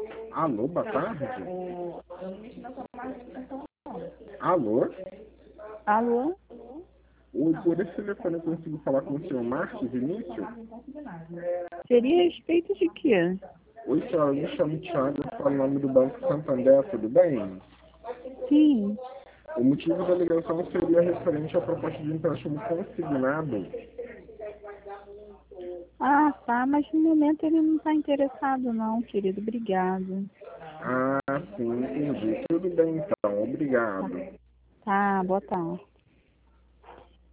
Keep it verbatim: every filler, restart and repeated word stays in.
Alô, boa tarde. Alô? Alô? Oi, por esse telefone eu consigo falar com o senhor Márcio Vinícius? Seria a respeito de quê? Oi, senhora, eu me chamo Thiago, eu falo em nome do Banco Santander, tudo bem? Sim. O motivo da ligação seria referente à proposta de empréstimo consignado. Ah, tá, mas no momento ele não está interessado não, querido. Obrigado. Ah, sim, entendi. Tudo bem então, obrigado. Tá, boa tarde.